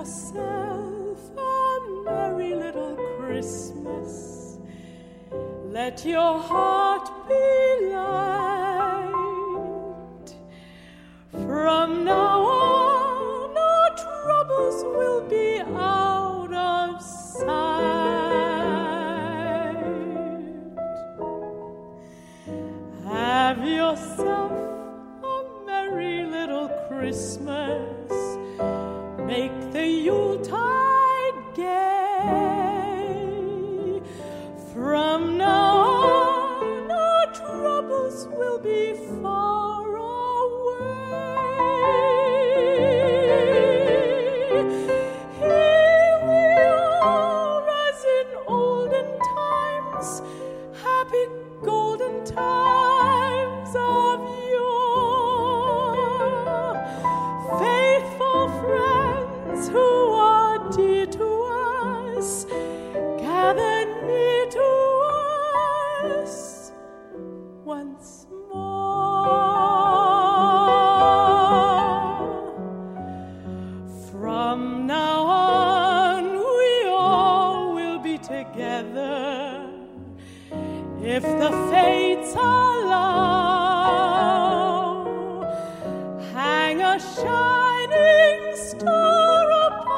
yourself a merry little Christmas. Let your heart be light. From now on, our troubles will be out of sight. Have yourself a merry little Christmas. Make the Yuletide gay. From now on, our troubles will be far away. Here we are as in olden times, happy golden times of yore. Faithful friends who are dear to us, gather near to us once more. From now on, we all will be together, if the fates allow. Hang a shining star up